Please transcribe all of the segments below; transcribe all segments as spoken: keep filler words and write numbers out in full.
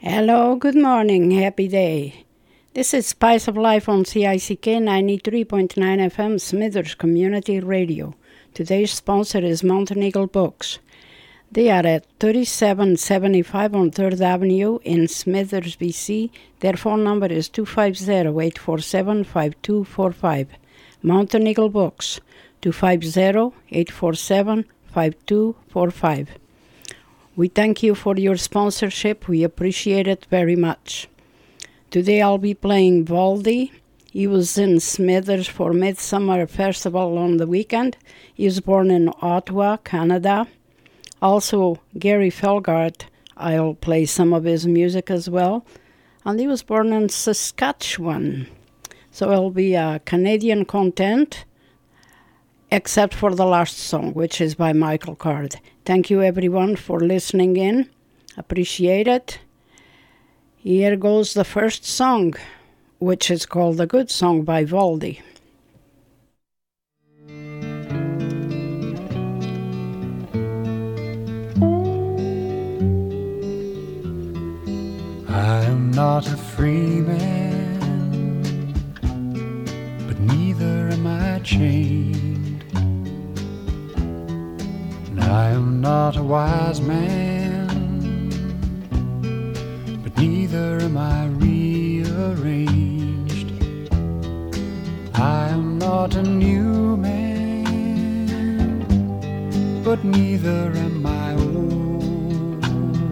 Hello, good morning, happy day. This is Spice of Life on C I C K ninety-three point nine F M Smithers Community Radio. Today's sponsor is Mountain Eagle Books. They are at thirty-seven seventy-five on third Avenue in Smithers, B C. Their phone number is two five zero, eight four seven, five two four five. Mountain Eagle Books, two five zero, eight four seven, five two four five. We thank you for your sponsorship. We appreciate it very much. Today I'll be playing Valdi. He was in Smithers for Midsummer Festival on the weekend. He was born in Ottawa, Canada. Also, Gary Felgart, I'll play some of his music as well. And he was born in Saskatchewan. So it'll be a Canadian content, except for the last song, which is by Michael Card. Thank you, everyone, for listening in. Appreciate it. Here goes the first song, which is called The Good Song by Valdi. I am not a free man, but neither am I chained. I am not a wise man, but neither am I rearranged. I am not a new man, but neither am I old.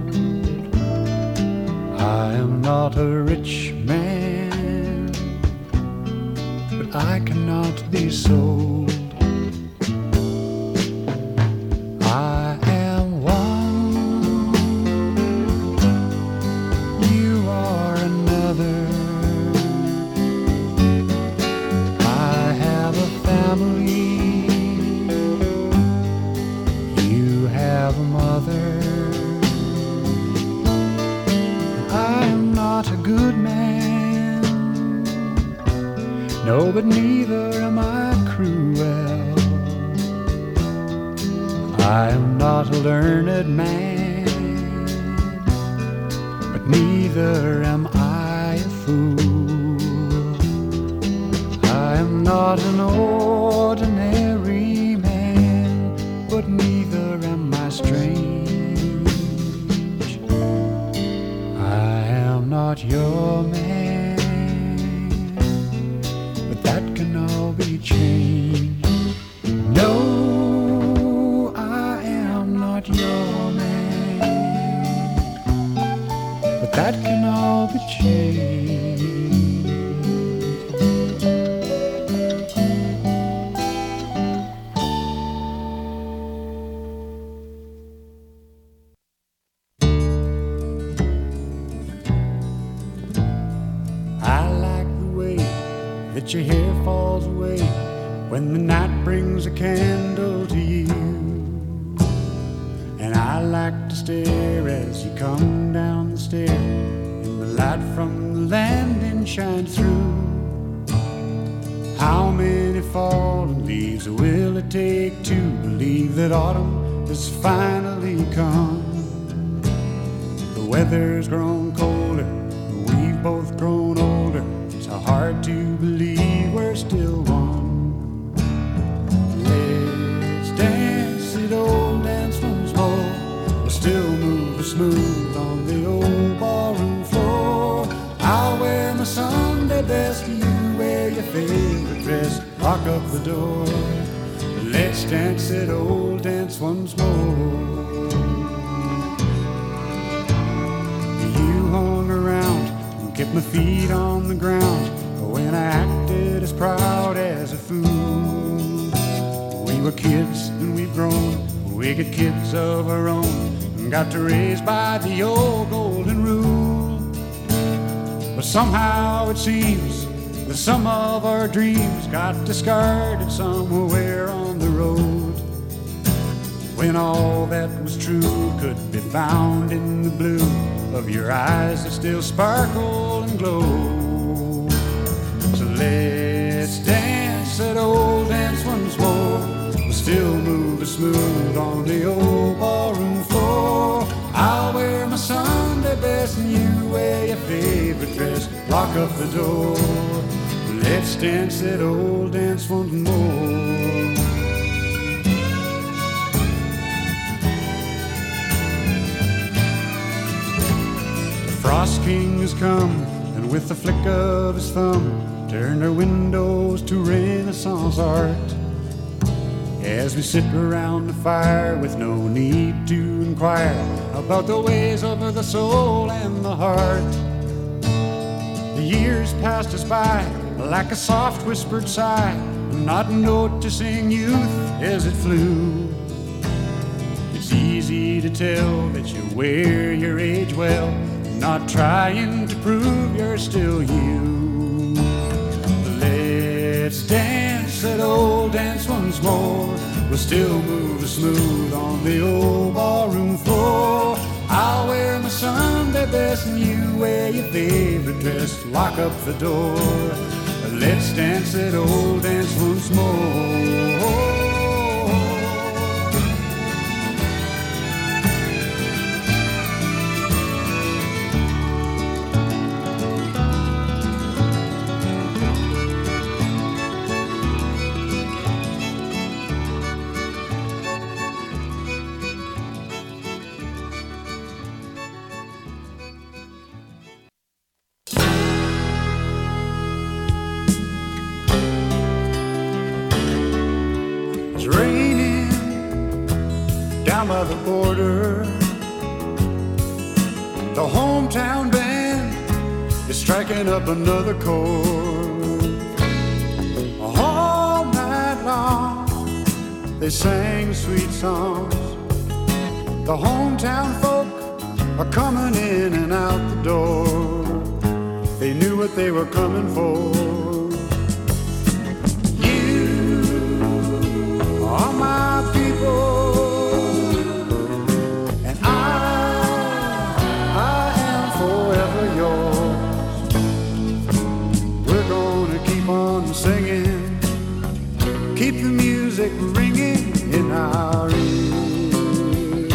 I am not a rich man, but I cannot be sold. I am one, you are another. I have a family, you have a mother. I am not a good man, no, but neither am I cruel. I am not a learned man, but neither am I a fool. I am not an ordinary man, but neither am I strange. I am not your man, but that can all be changed. No, your man, but that can all be changed. I like the way that your hair falls away when the night brings a candle to you. And I like to stare as you come down the stair, and the light from the landing shines through. How many fallen leaves will it take to believe that autumn has finally come? The weather's grown colder, we've both grown older. It's so hard to believe we're still one. Let's dance it old dance once more. We'll still move smooth on the old ballroom floor. I'll wear my Sunday best, you wear your favorite dress. Lock up the door, let's dance that old dance once more. You hung around and kept my feet on the ground when I acted as proud as a fool. We were kids and we've grown, we got kids of our own, got to raise by the old golden rule. But somehow it seems that some of our dreams got discarded somewhere on the road, when all that was true could be found in the blue of your eyes that still sparkle and glow. So let's dance that old dance once more. We'll still move smooth on the old ballroom floor. I'll wear my Sunday best and you lock up the door. Let's dance that old dance once more. The Frost King has come, and with the flick of his thumb, turned our windows to Renaissance art. As we sit around the fire with no need to inquire about the ways of the soul and the heart. The years passed us by like a soft whispered sigh, not noticing youth as it flew. It's easy to tell that you wear your age well, not trying to prove you're still you. Let's dance that old dance once more. We'll still move smooth on the old ballroom floor. I'll wear my Sunday best and you wear your favorite dress. Lock up the door. Let's dance that old dance once more. By the border, the hometown band is striking up another chord. All night long they sang sweet songs. The hometown folk are coming in and out the door. They knew what they were coming for. You are my people, singing, keep the music ringing in our ears.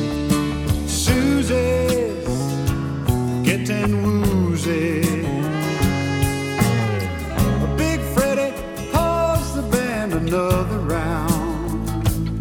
Susie's getting woozy. Big Freddie pulls the band another round.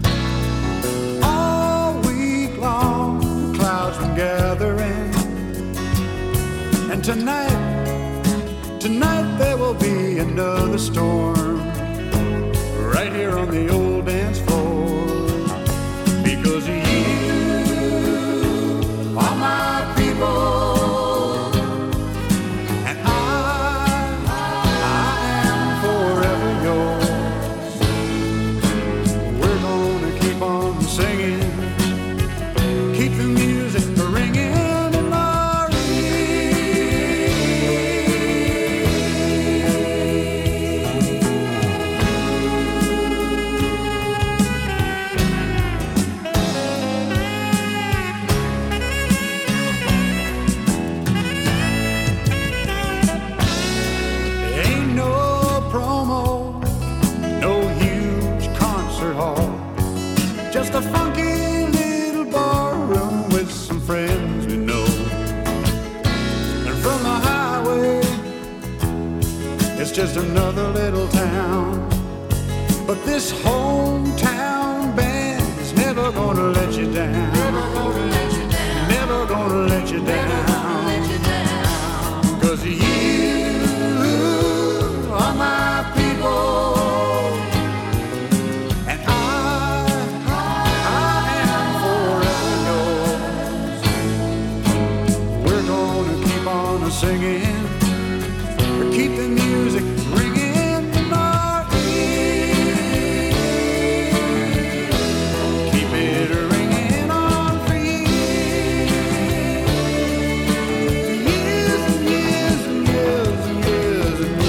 All week long the clouds been gathering, and tonight Tonight there will be another storm right here on the old dance floor. Because you are my people, and I, I am forever yours. We're gonna keep on singing, keep the music ringing. A funky little barroom with some friends we know. And from the highway, it's just another little town. But this hometown band is never gonna let you down. Never gonna let you down. Never gonna let you down. 'Cause you are my people. Singing, keep the music ringing in our ears. Keep it ringing on for years, years and years and years and years and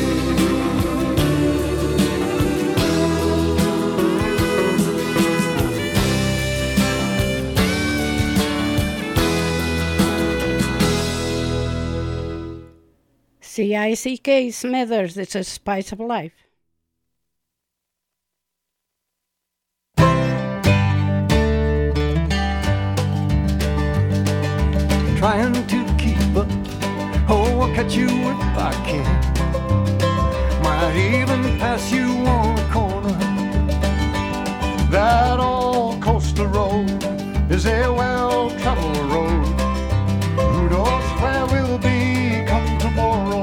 C I C K Smithers, it's a spice of life. Trying to keep up, oh, catch you if I can. Might even pass you on the corner. That old coastal road is a well-traveled road. Who knows where we'll be come tomorrow?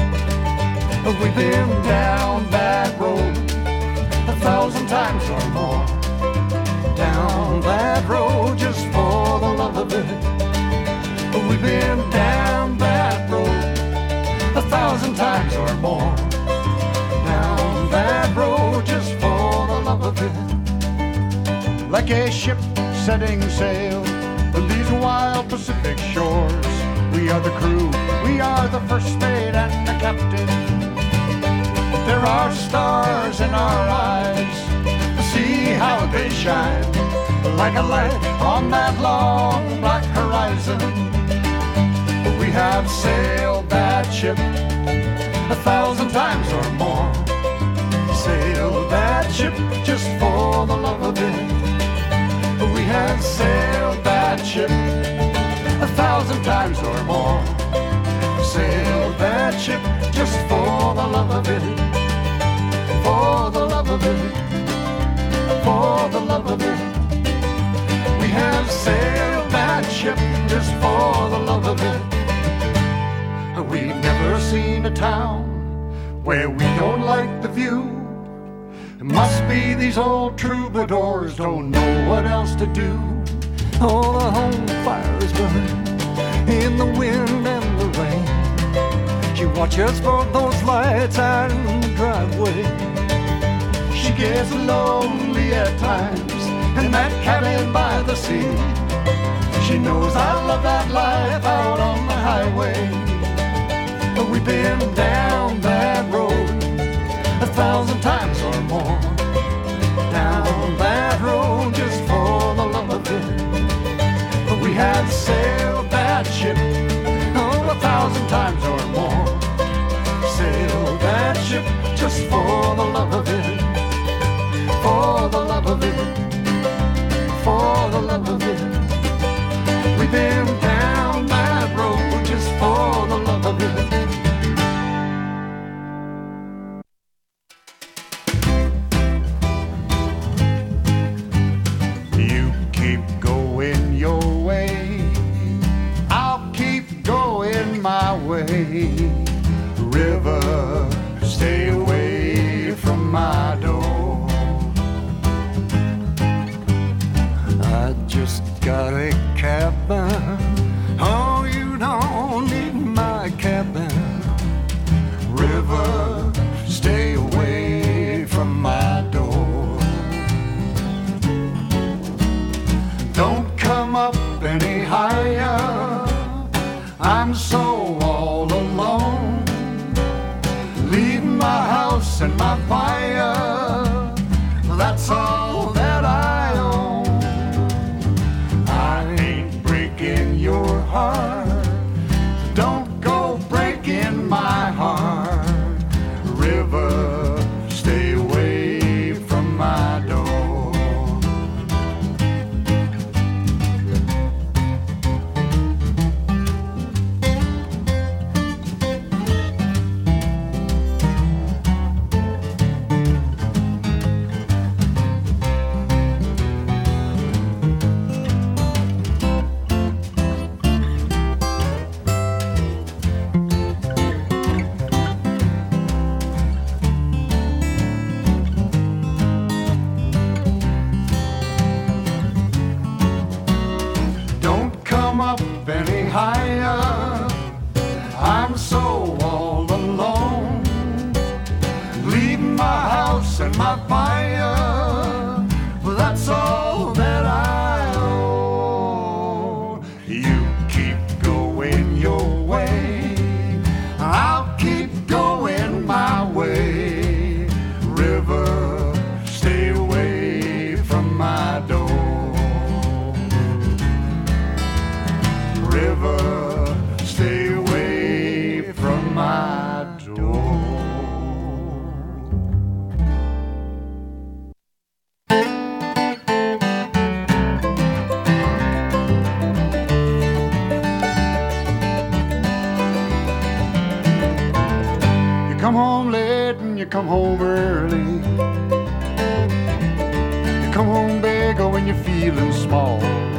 We've been down that road a thousand times or more. Down that road just for the love of it. We've been down that road a thousand times or more. Down that road just for the love of it. Like a ship setting sail on these wild Pacific shores, we are the crew, we are the first mate and the captain. There are stars in our eyes, see how they shine, like a light on that long black horizon. We have sailed that ship a thousand times or more. Sailed that ship just for the love of it. We have sailed that ship a thousand times or more. Sailed that ship just for the love of it. For the love of it. For the love of it. We have sailed that ship just for the love of it. We've never seen a town where we don't like the view. It must be these old troubadours don't know what else to do. Oh, the home fires burn in the wind and the rain. She watches for those lights out in the driveway. She gets lonely at times in that cabin by the sea. She knows I love that life out on the highway. We've been down that road a thousand times or more. Down that road just for the love of it. We have sailed that ship oh, a thousand times or more. Sailed that ship just for the love of it. For the love of it. For the love of it. We've been down that road just for the love of it. River, stay away from my door. I just got a cabin. Oh, you don't need my cabin. River, stay away from my door. Don't come up any higher. I'm so all alone. Leave my house and my fire. That's all that I own. I ain't breaking your heart. Don't go breaking my heart. River, stay away from my door. come home early. You come home big or when you're feeling small.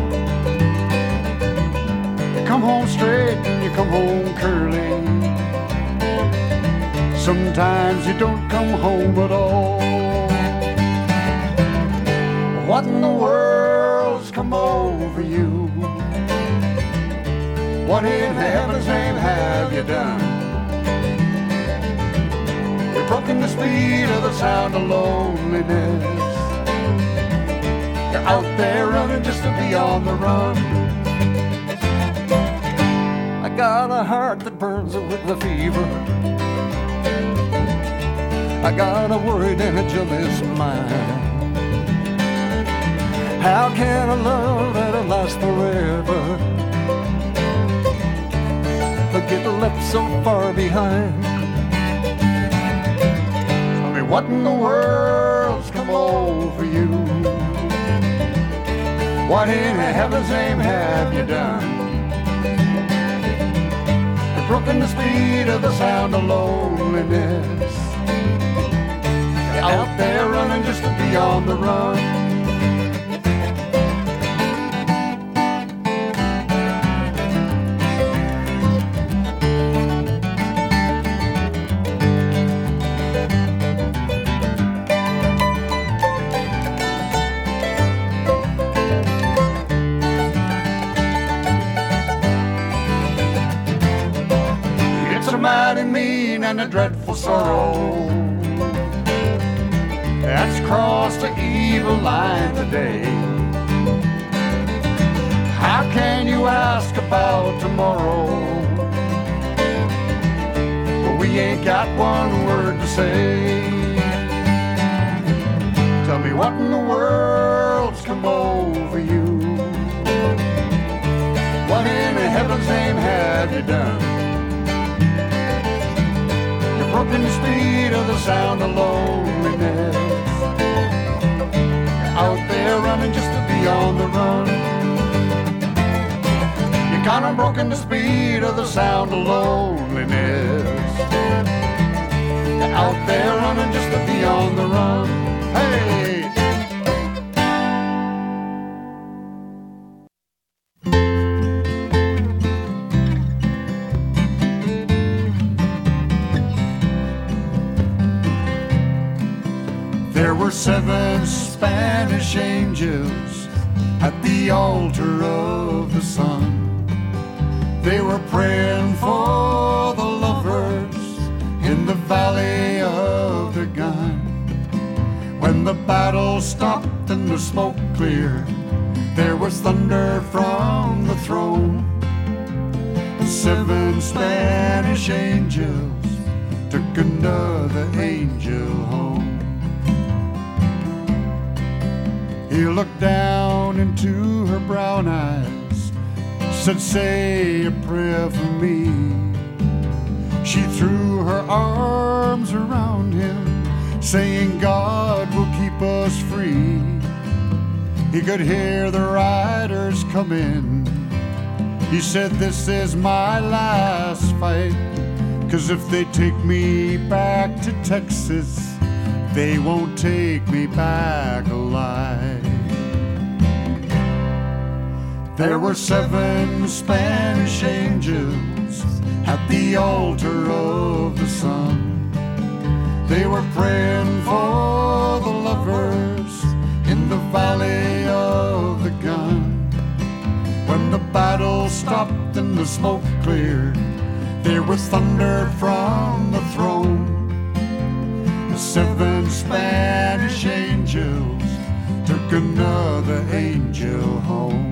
You come home straight and you come home curly. Sometimes you don't come home at all. What in the world's come over you? What in heaven's name have you done? You've broken the speed of the sound of loneliness. You're out there running just to be on the run. I got a heart that burns with the fever. I got a worried and a jealous mind. How can a love that'll last forever get left so far behind? Tell me what in the world's come over you? What in heaven's name have you done? You've broken the speed of the sound of loneliness. You're out there running just to be on the run. And a dreadful sorrow that's crossed the evil line today. How can you ask about tomorrow? Well, we ain't got one word to say. Tell me what in the world's come over you? What in heaven's name have you done? Broken the speed of the sound of loneliness. You're out there running just to be on the run. You kinda broken the speed of the sound of loneliness. You're out there running just to be on the run. Hey! Seven Spanish angels at the altar of the sun. They were praying for the lovers in the valley of the gun. When the battle stopped and the smoke cleared, there was thunder from the throne. The seven Spanish angels took another angel home. He looked down into her brown eyes, said, say a prayer for me. She threw her arms around him, saying, God will keep us free. He could hear the riders come in. He said, this is my last fight, 'cause if they take me back to Texas, they won't take me back alive. There were seven Spanish angels at the altar of the sun. They were praying for the lovers in the valley of the gun. When the battle stopped and the smoke cleared, there was thunder from the throne. The seven Spanish angels took another angel home.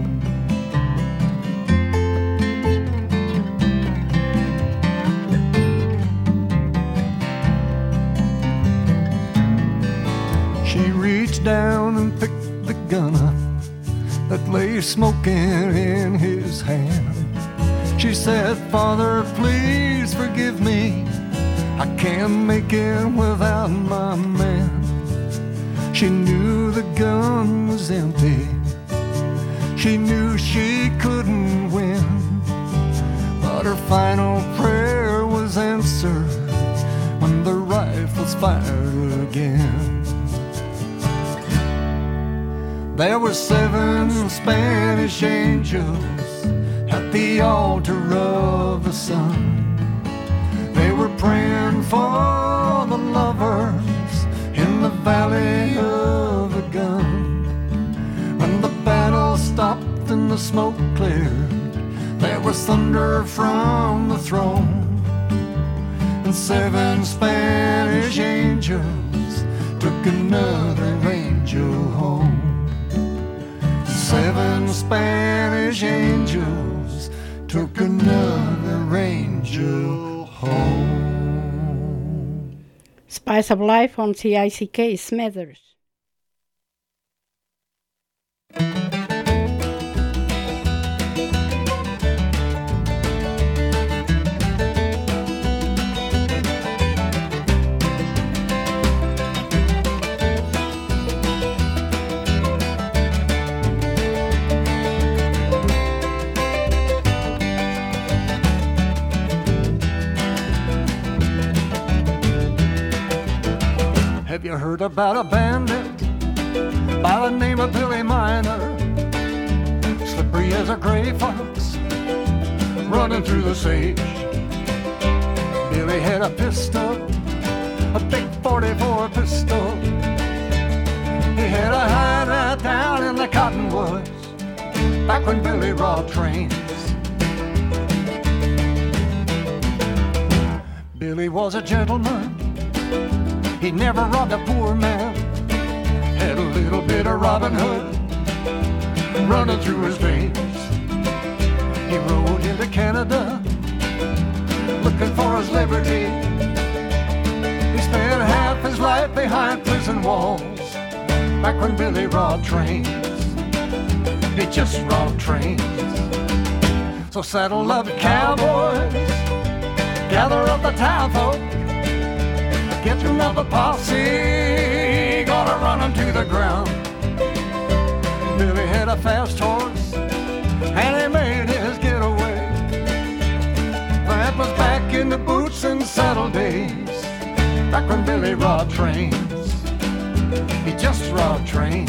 She reached down and picked the gun up that lay smoking in his hand. She said, Father, please forgive me. I can't make it without my man. She knew the gun was empty. She knew she couldn't win. But her final prayer was answered when the rifles fired There were seven Spanish angels at the altar of the sun. They were praying for the lovers in the valley of the gun. When the battle stopped and the smoke cleared, there was thunder from the throne. And seven Spanish angels took another angel home. Seven Spanish angels took another angel home. Spice of Life on C I C K Smithers. Have you heard about a bandit by the name of Billy Miner? Slippery as a gray fox, running through the sage. Billy had a pistol, a big forty-four pistol. He had a hideout down in the cottonwoods, back when Billy robbed trains. Billy was a gentleman, he never robbed a poor man. Had a little bit of Robin Hood running through his veins. He rode into Canada looking for his liberty. He spent half his life behind prison walls, back when Billy robbed trains. He just robbed trains. So saddle up, cowboys, gather up the town folk, get another posse, gonna run him to the ground. Billy had a fast horse, and he made his getaway. That was back in the boots and saddle days, back when Billy robbed trains. He just robbed trains.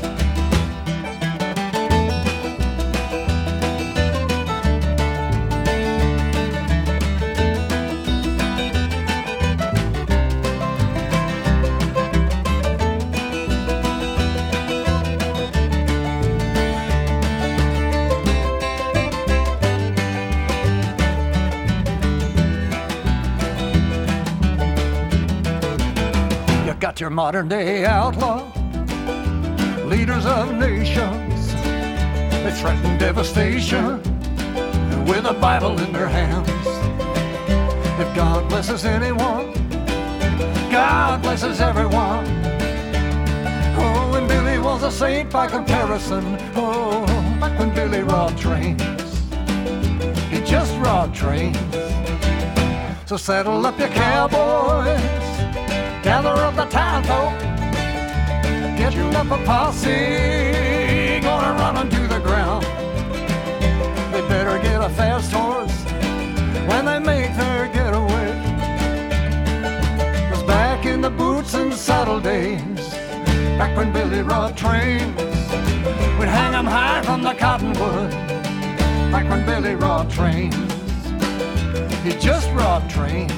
Got your modern day outlaw, leaders of nations. They threaten devastation with a Bible in their hands. If God blesses anyone, God blesses everyone. Oh, and Billy was a saint by comparison. Oh, back when Billy robbed trains, he just robbed trains. So saddle up your cowboys, gather up the town folk, get you up a posse, gonna run them to the ground. They better get a fast horse when they make their getaway. 'Cause back in the boots and saddle days, back when Billy robbed trains, we'd hang 'em high from the cottonwood, back when Billy robbed trains. He just robbed trains.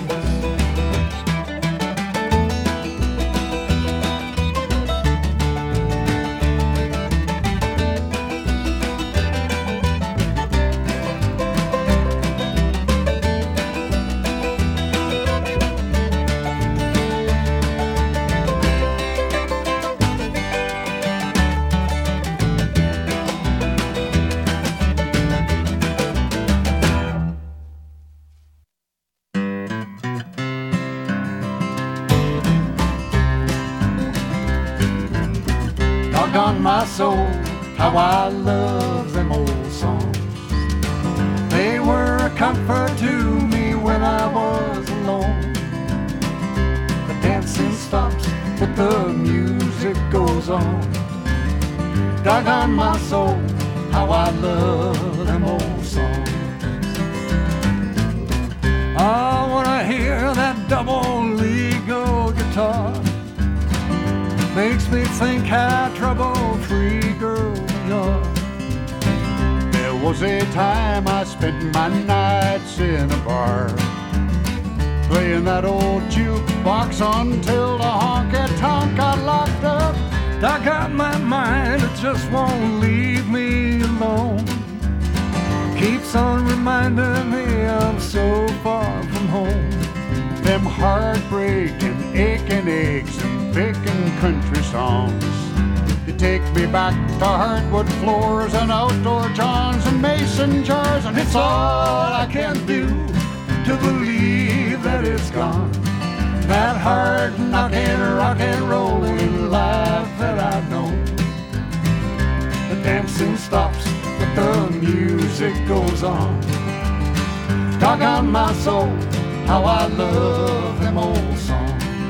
On my soul, how I love them old songs. They were a comfort to me when I was alone. The dancing stops, but the music goes on. Doggone my soul, how I love them old songs. I wanna hear that double legal guitar. Makes me think how trouble-free was a time I spent my nights in a bar, playing that old jukebox until the honky-tonk got locked up. I got my mind, it just won't leave me alone. Keeps on reminding me I'm so far from home. Them heartbreaking, aching eggs and bacon country songs, you take me back to hardwood floors and outdoor johns and mason jars, and it's all I can do to believe that it's gone. That hard knocking, rock and rollin' life that I've known. The dancing stops, but the music goes on. Doggone my soul, how I love them old songs.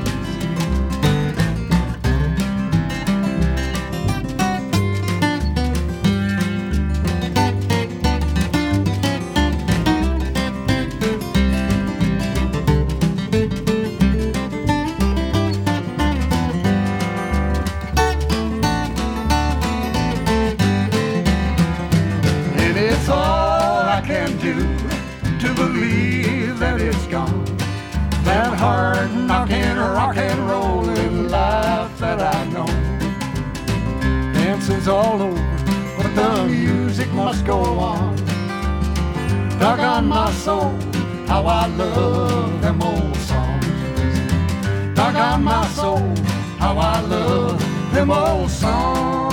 Hard knocking, rock and rollin' life that I know. Dancing's all over, but the music must go on. Doggone my soul, how I love them old songs. Doggone my soul, how I love them old songs.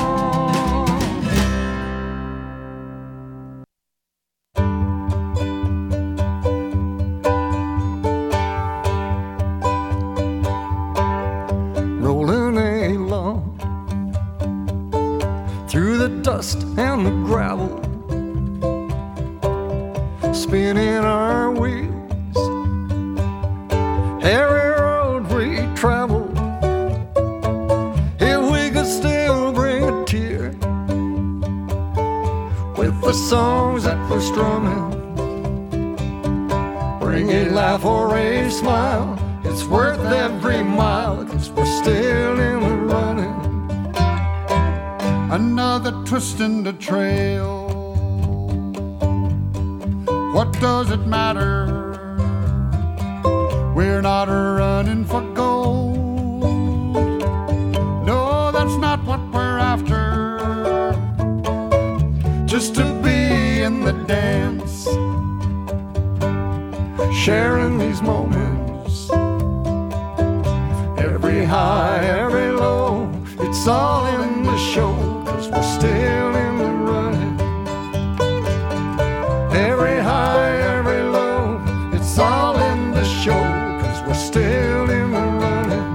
Dust and the gravel, spinning our wheels. Every road we travel, if we could still bring a tear with the songs that we're strumming, bring a laugh or a smile, it's worth every mile, 'cause we're still in the running. Another twist in the trail. What does it matter? We're not running for gold. No, that's not what we're after. Just to be in the dance, sharing these moments. Every high, every low, it's all in the show. We're still in the running. Every high, every low, it's all in the show, 'cause we're still in the running.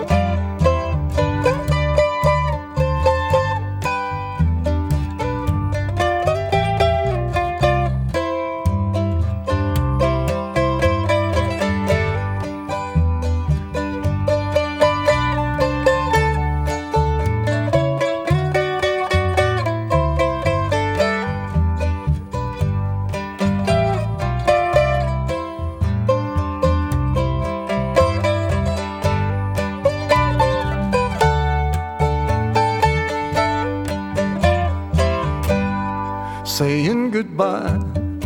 Saying goodbye,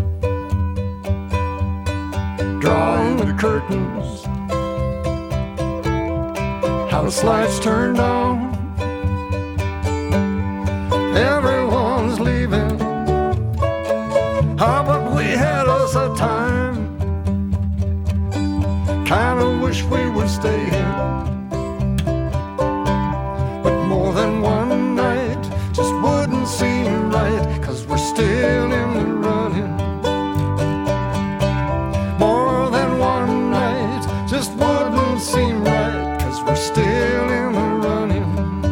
drawing the curtains, house lights turned on, everyone's leaving. Ah, but we had us a time, kinda wish we would stay here, but more than one night just wouldn't seem right, 'cause we're still in the running. More than one night just wouldn't seem right, 'cause we're still in the running.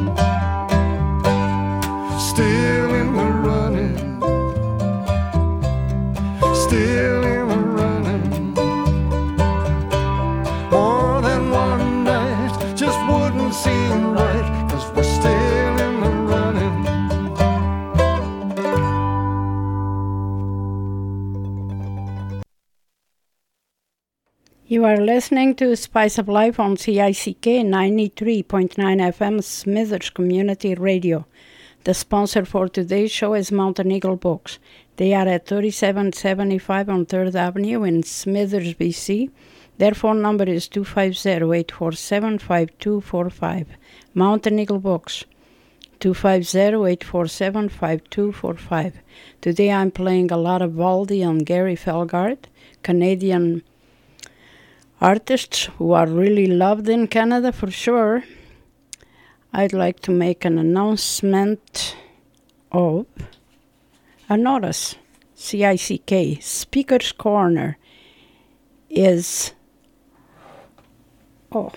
Still in the running. Still in the running. More than one night just wouldn't seem right, 'cause we're still in the running. You are listening to Spice of Life on C I C K ninety-three point nine F M Smithers Community Radio. The sponsor for today's show is Mountain Eagle Books. They are at thirty-seven seventy-five on third Avenue in Smithers, B C. Their phone number is two five zero, eight four seven, five two four five. Mountain Eagle Books, two five zero, eight four seven, five two four five. Today I'm playing a lot of Valdy and Gary Felgard, Canadian artists who are really loved in Canada for sure. I'd like to make an announcement of a notice. C I C K, Speaker's Corner, is oh,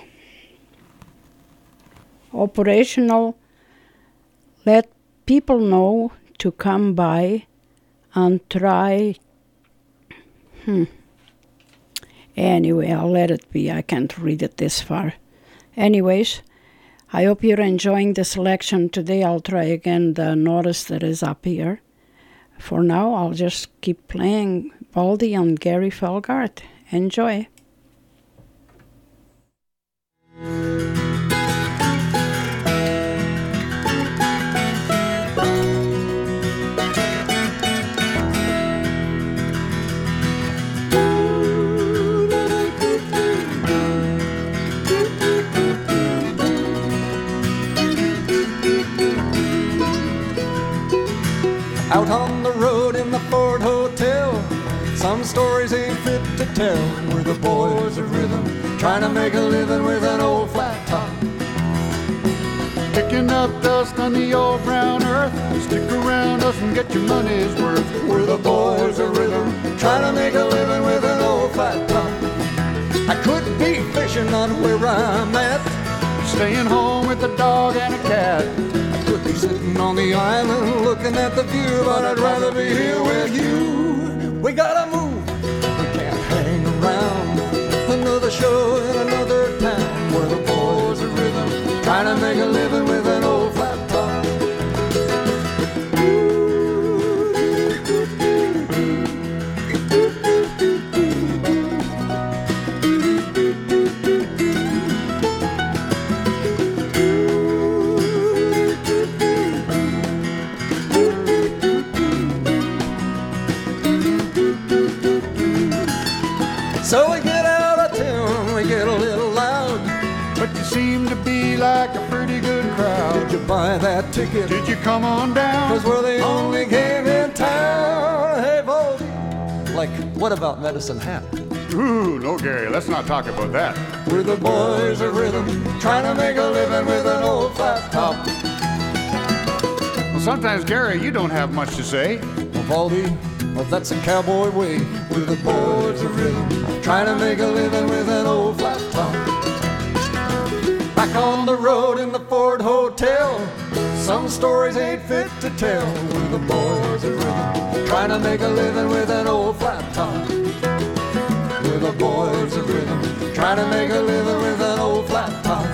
operational. Let people know to come by and try. Hmm. Anyway, I'll let it be. I can't read it this far. Anyways, I hope you're enjoying the selection today. I'll try again the notice that is up here. For now, I'll just keep playing Valdy and Gary Felgard. Enjoy. Out on the road in the Ford Hotel, some stories ain't fit to tell. We're the boys of rhythm, trying to make a living with an old flat top. Picking up dust on the old brown earth. Stick around us and get your money's worth. We're the boys of rhythm, trying to make a living with an old flat top. I could be fishing not where I'm at, Staying home with a dog and a cat. could be sitting on the island looking at the view, but I'd rather be here with you. We gotta move, we can't hang around. Another show in another town. We're the boys of rhythm, trying to make a living with an old flat top. So we get out of town, we get a little loud. But you seem to be like a pretty good crowd. Did you buy that ticket? Did you come on down? Cause we're the only game in town. Hey, Valdy. Like, what about Medicine Hat? Ooh, no, Gary, let's not talk about that. We're the boys of rhythm, trying to make a living with an old flat top. Well, sometimes, Gary, you don't have much to say. Well, Valdy, well, that's a cowboy way. We're the boys of rhythm, trying to make a living with an old flat top. Back on the road in the Ford Hotel, some stories ain't fit to tell. We're the boys of rhythm, trying to make a living with an old flat top. We're the boys of rhythm, trying to make a living with an old flat top.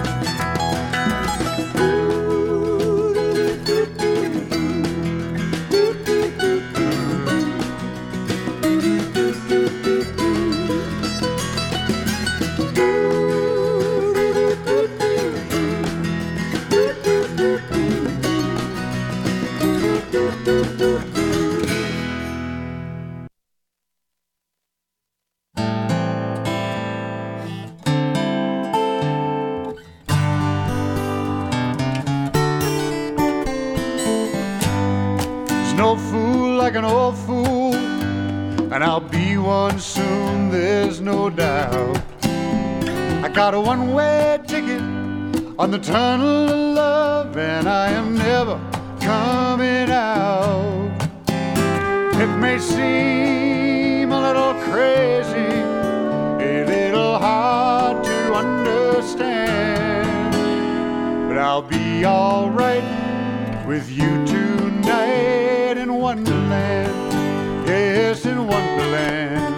No fool like an old fool, and I'll be one soon, there's no doubt. I got a one-way ticket on the tunnel of love, and I am never coming out. It may seem a little crazy, a little hard to understand, but I'll be all right with you tonight in Wonderland, yes, in Wonderland.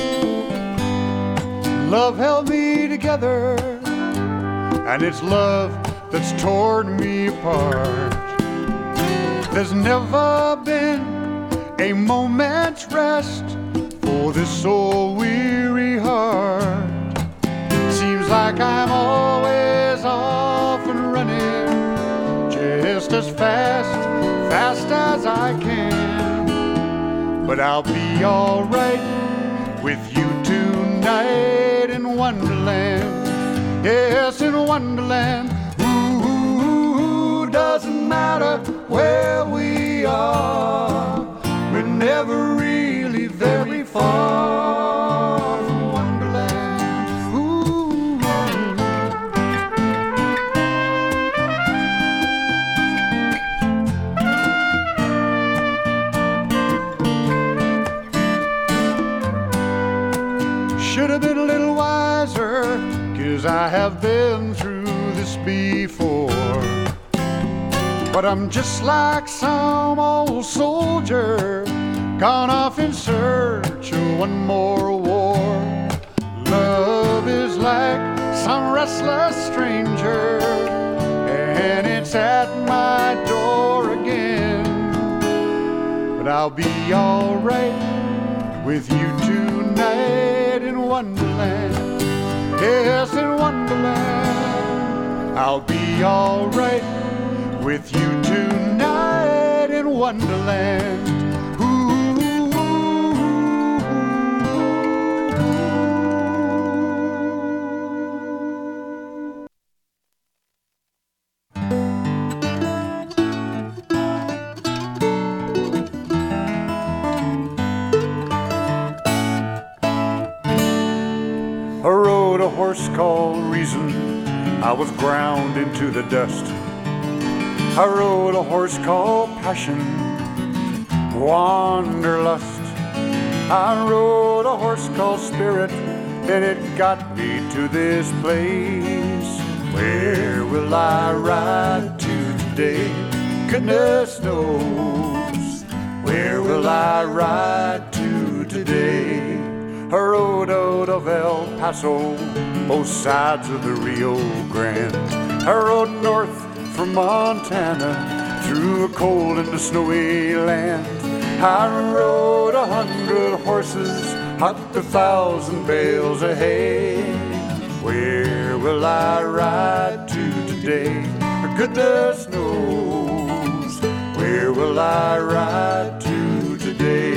Love held me together, and it's love that's torn me apart. There's never been a moment's rest for this soul weary heart. Seems like I'm always off and running just as fast but I'll be alright with you tonight in Wonderland. Yes, in Wonderland. Ooh, doesn't matter where we are, we're never really very far from Wonderland. Ooh. Should have been a little wiser, 'cause I have been through this before. But I'm just like some old soldier gone off in search of one more war. Love is like some restless stranger, and it's at my door again. But I'll be alright with you tonight in Wonderland. Yes, in Wonderland. I'll be alright with you tonight in Wonderland. I rode a horse called Reason, I was ground into the dust. I rode a horse called Passion, Wanderlust. I rode a horse called Spirit, and it got me to this place. Where will I ride to today? Goodness knows. Where will I ride to today? I rode out of El Paso, both sides of the Rio Grande. I rode north from Montana, through a cold and a snowy land. I rode a hundred horses, up a thousand bales of hay. Where will I ride to today? Goodness knows. Where will I ride to today?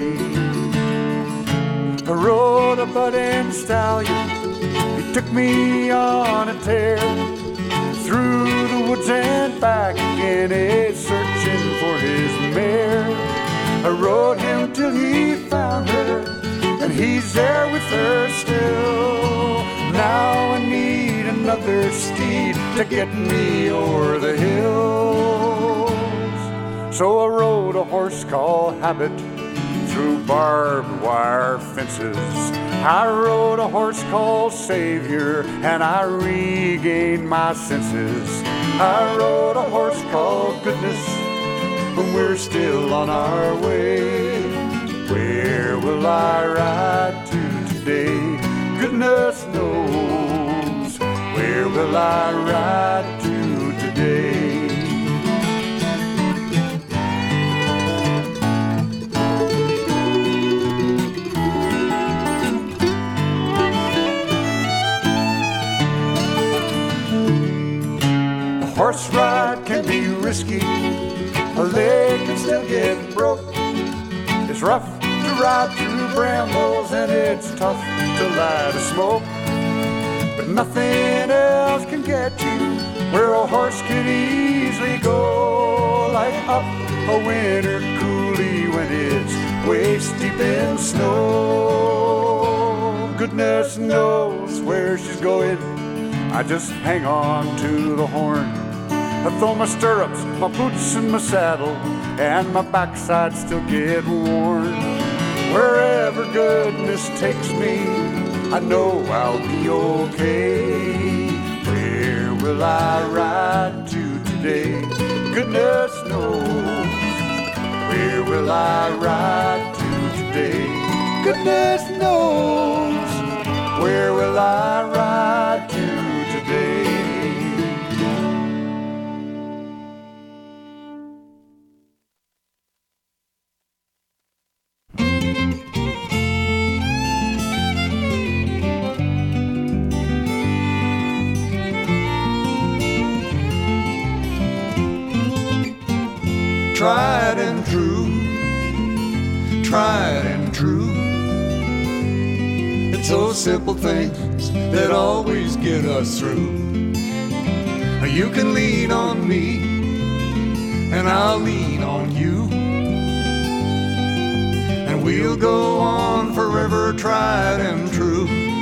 I rode a budding stallion, he took me on a tear, through the woods and back again, he's searching for his mare. I rode him till he found her, and he's there with her still. Now I need another steed to get me o'er the hills. So I rode a horse called Habit, through barbed wire fences. I rode a horse called Savior, and I regained my senses. I rode a horse called Goodness, but we're still on our way. Where will I ride to today? Goodness knows. Where will I ride to today? Horse ride can be risky, a leg can still get broke. It's rough to ride through brambles and it's tough to light a smoke. But nothing else can get you where a horse can easily go, like up a winter coulee when it's waist deep in snow. Goodness knows where she's going, I just hang on to the horn. I throw my stirrups, my boots and my saddle, and my backside still get worn. Wherever goodness takes me, I know I'll be okay. Where will I ride to today? Goodness knows. Where will I ride to today? Goodness knows. Where will I ride to today? Tried and true, tried and true. It's those simple things that always get us through. You can lean on me, and I'll lean on you, and we'll go on forever, tried and true.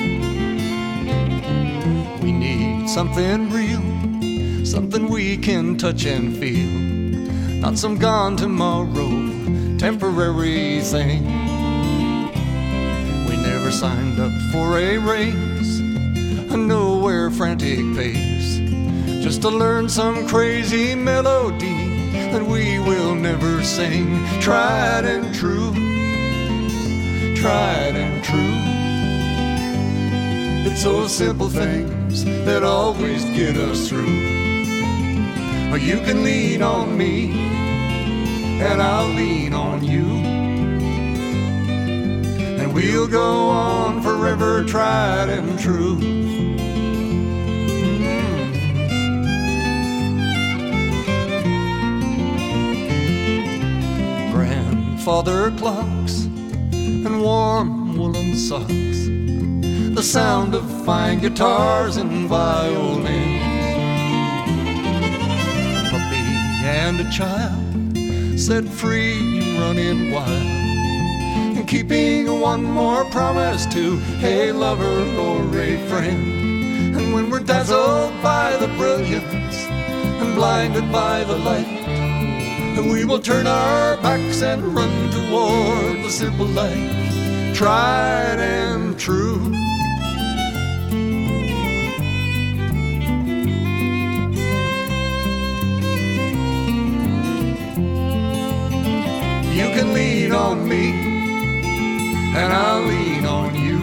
We need something real, something we can touch and feel, not some gone tomorrow, temporary thing. We never signed up for a race, a nowhere frantic pace, just to learn some crazy melody that we will never sing. Tried and true, tried and true. It's those simple things that always get us through. Or you can lean on me, and I'll lean on you, and we'll go on forever, tried and true. Grandfather clocks and warm woolen socks, the sound of fine guitars and violins, a puppy and a child set free, running wild, and keeping one more promise to a lover or a friend. And when we're dazzled by the brilliance and blinded by the light, and we will turn our backs and run toward the simple life, tried and true. You can lean on me, and I'll lean on you,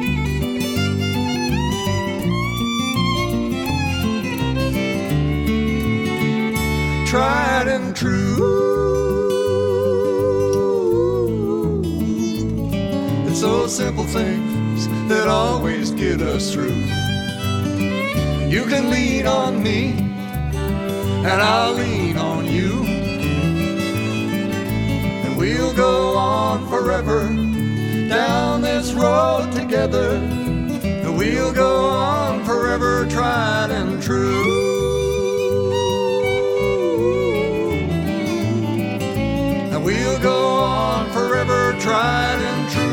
tried and true. It's those simple things that always get us through. You can lean on me, and I'll lean on you, and we'll go on forever down this road together, and we'll go on forever, tried and true. We'll go on forever, tried and true.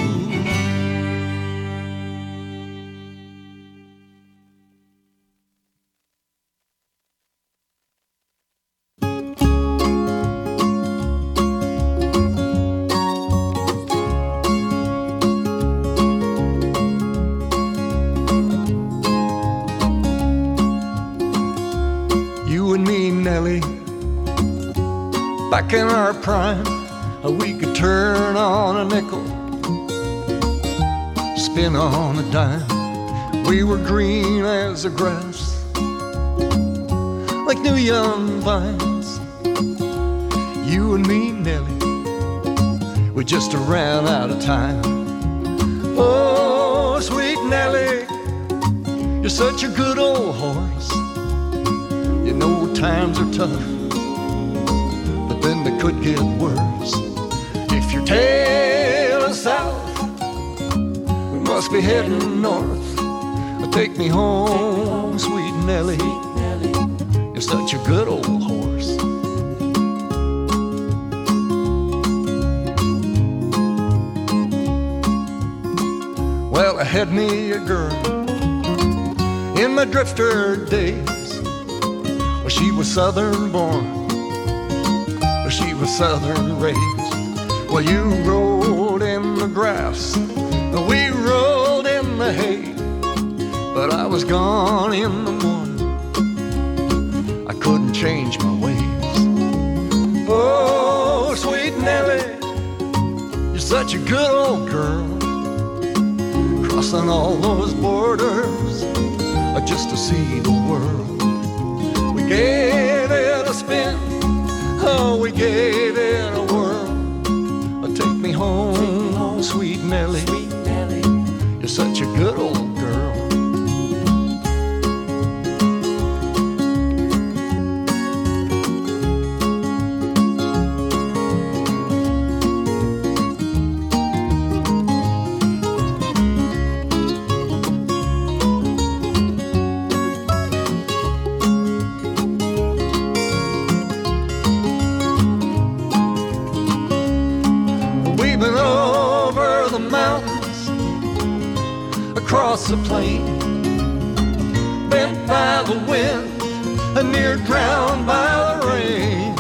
You and me, Nellie, back in our prime, we could turn on a nickel, spin on a dime. We were green as the grass, like new young vines. You and me, Nellie, we just ran out of time. Oh, sweet Nellie, you're such a good old horse. You know times are tough, then they could get worse. If your tail is south, we must be heading north. Take me home, sweet Nellie, you're such a good old horse. Well, I had me a girl in my drifter days. Well, she was southern born, she was southern raised. Well, you rode in the grass, we rode in the hay, but I was gone in the morning, I couldn't change my ways. Oh, sweet Nellie, you're such a good old girl, crossing all those borders just to see the world. We gave it a spin, oh, we gave it a whirl. Take me home, sweet Nellie, you're such a good old girl. across the plain, bent by the wind and near drowned by the rain.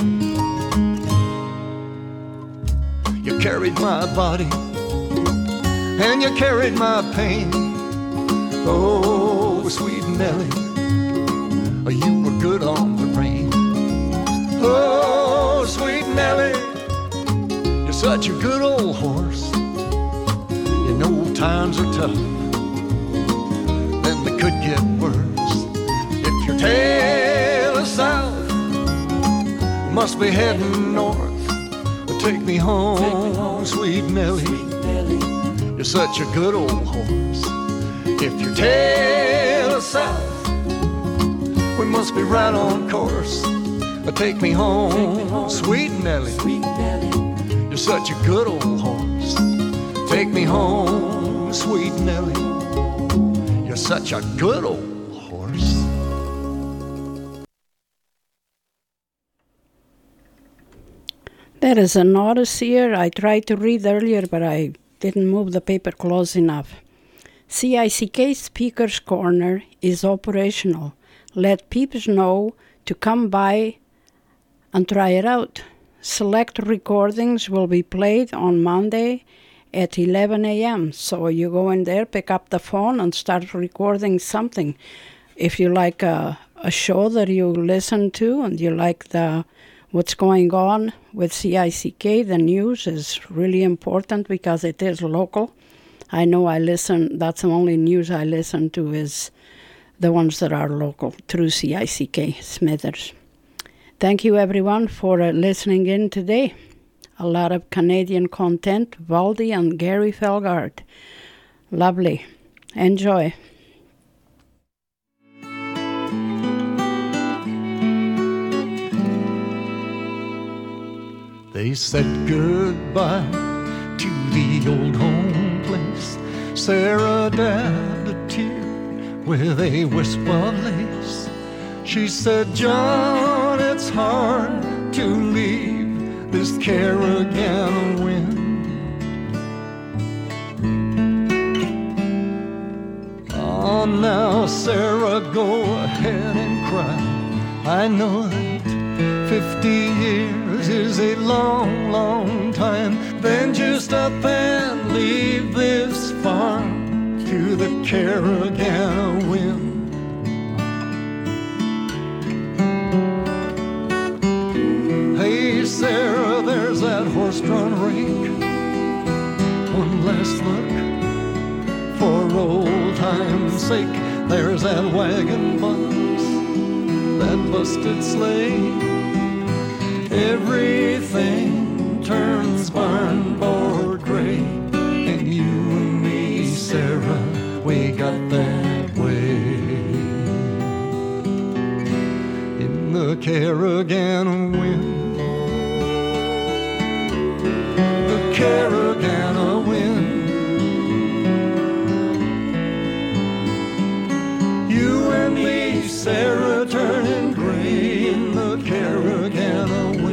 You carried my body and you carried my pain. Oh, sweet Nellie, you were good on the rain. Oh, sweet Nellie, you're such a good old horse. You know times are tough, then they could get worse. If your tail is south, must be heading north. Take me home, Take me home sweet Nellie. Sweet Nellie. You're such a good old horse. If your tail is south, we must be right on course. Take me home, Take me home sweet Nellie. Sweet Nellie. You're such a good old horse. Take me home, sweet Nellie. You're such a good old horse. There is a notice here I tried to read earlier, but I didn't move the paper close enough. C I C K Speaker's Corner is operational. Let people know to come by and try it out. Select recordings will be played on Monday at eleven a.m. So you go in there, pick up the phone, and start recording something. If you like a, a show that you listen to and you like the what's going on with C I C K, the news is really important because it is local. I know I listen, that's the only news I listen to is the ones that are local through C I C K Smithers. Thank you everyone for uh, listening in today. A lot of Canadian content, Valdy and Gary Felgard. Lovely. Enjoy. They said goodbye to the old home place. Sarah dabbed a tear with a wisp of lace. She said, John, it's hard to leave this Carrigan wind. Oh, now, Sarah, go ahead and cry. I know that fifty years is a long, long time. Then just up and leave this farm to the Carrigan wind. Hey, Sarah, there's that horse-drawn rake. One last look for old time's sake. There's that wagon box, that busted sleigh. Everything turns barn-board gray, and you and me, Sarah, we got that way. In the Carrigan wind, the Carrigan wind, you and me, Sarah, turning gray in the Carrigan wind.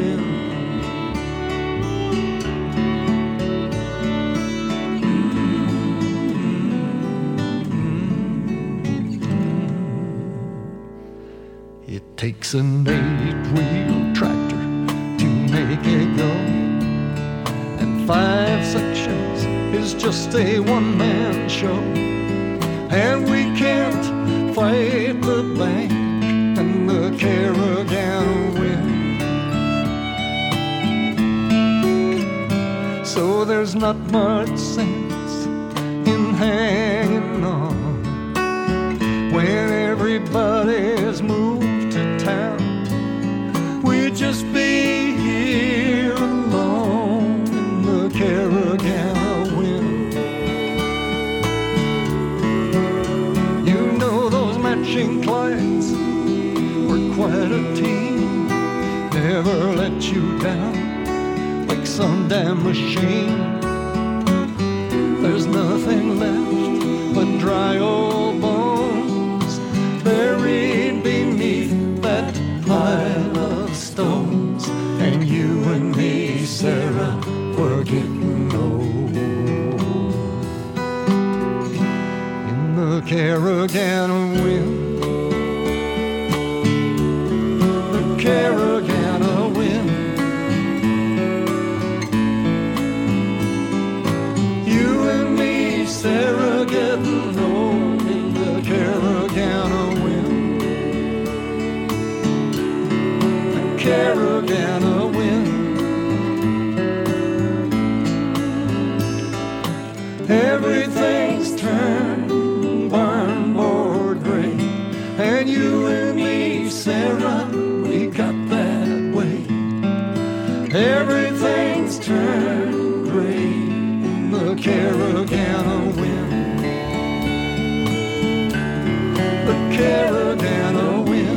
It takes an eight-wheel tractor to make it go, and five sections is just a one-man show. And we can't fight the bank and the Carrigan wind. So there's not much sense in hanging on when everybody's moved to town. We'd just be here alone in the Carrigan wind. You know those matching Clydes were quite a team. Never let you down like some damn machine. There's nothing left but dry old bones buried beneath that pile of stones. And you and me, Sarah, were getting old in Caragana wind. The Caragana wind. You and me, Sarah, getting old in the Caragana wind. The Caragana wind. Everything's turned barnboard gray, and you and me, Sarah, we got that way. Everything's turned gray in the Caragana wind. The Caragana wind.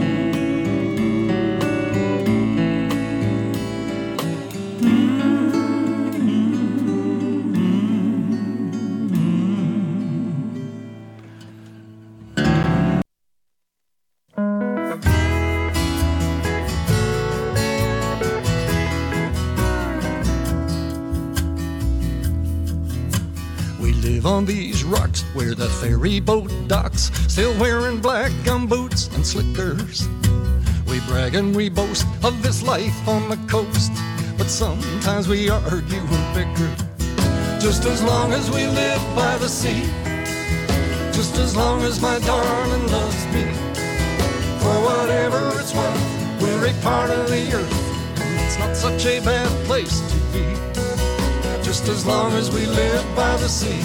On these rocks where the ferry boat docks, still wearing black gum boots and slickers. We brag and we boast of this life on the coast, but sometimes we argue and bicker. Just as long as we live by the sea, just as long as my darling loves me, for whatever it's worth, we're a part of the earth, and it's not such a bad place to be. Just as long as we live by the sea.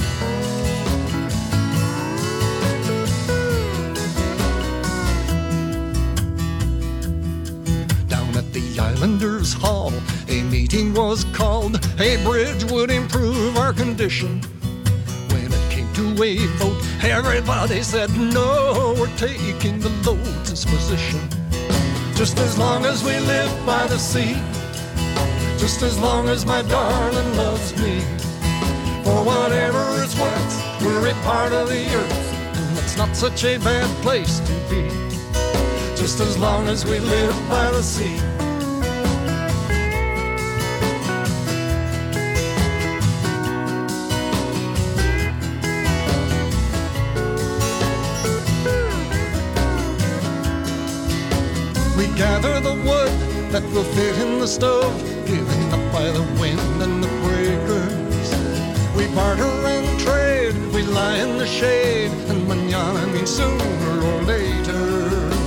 Down at the Islanders' Hall, a meeting was called. A bridge would improve our condition. When it came to a vote, everybody said no, we're taking the lowest position. Just as long as we live by the sea, just as long as my darling loves me, for whatever it's worth, we're a part of the earth, and it's not such a bad place to be. Just as long as we live by the sea. We gather the wood that will fit in the stove, given up by the wind and the breakers. We barter and trade, we lie in the shade, and mañana means sooner or later.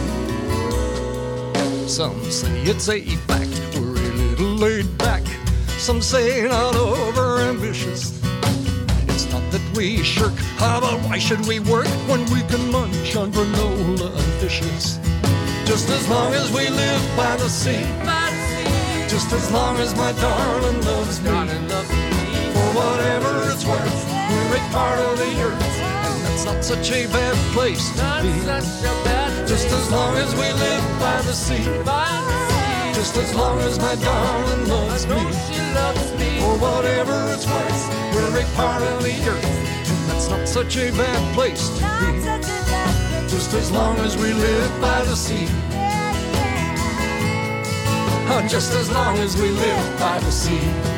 Some say it's a fact, we're a little laid back. Some say not over ambitious. It's not that we shirk, how about why should we work when we can munch on granola and fishes? Just as long as we live by the sea, just as long as my darling loves me, for whatever it's worth, we're a part of the earth, and that's not such a bad place to be. Just as long as we live by the sea, just as long as my darling loves me, for whatever it's worth, we're a part of the earth, and that's not such a bad place to be. Just as long as we live by the sea. Just as long as we live by the sea.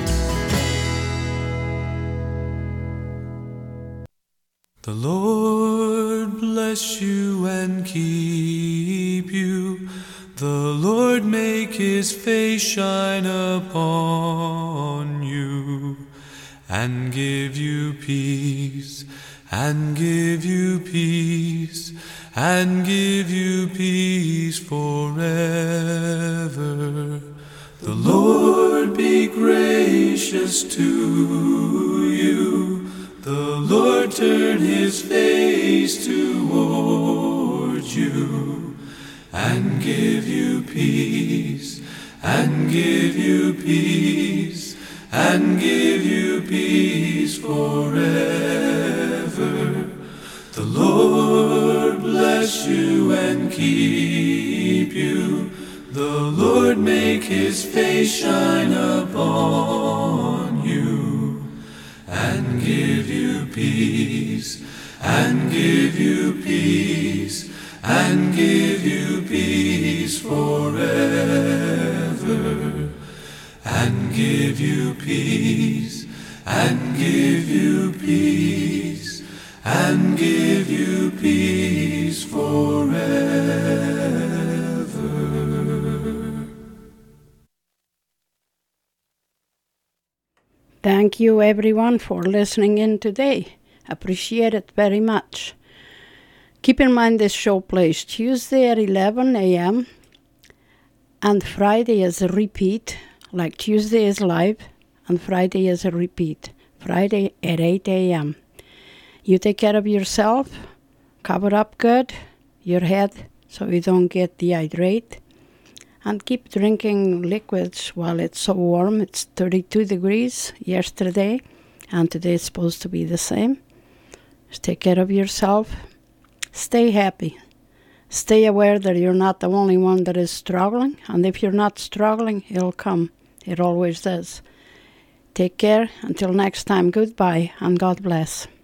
The Lord bless you and keep you. The Lord make his face shine upon you and give you peace, and give you peace, and give you peace forever. The Lord be gracious to you. The Lord turn his face toward you and give you peace, and give you peace, and give you peace forever. The Lord bless you and keep you. The Lord make his face shine upon you and give you peace, and give you peace, and give you peace forever, and give you peace, and give you peace, and give you peace. thank you everyone for listening in today. Appreciate it very much. Keep in mind this show plays Tuesday at eleven a.m. and Friday is a repeat, like Tuesday is live and Friday is a repeat. Friday at eight a.m. You take care of yourself, cover up good, your head, so you don't get dehydrated, and keep drinking liquids while it's so warm. It's thirty-two degrees yesterday, and today is supposed to be the same. Just take care of yourself. Stay happy. Stay aware that you're not the only one that is struggling, and if you're not struggling, it'll come. It always does. Take care. Until next time, goodbye, and God bless.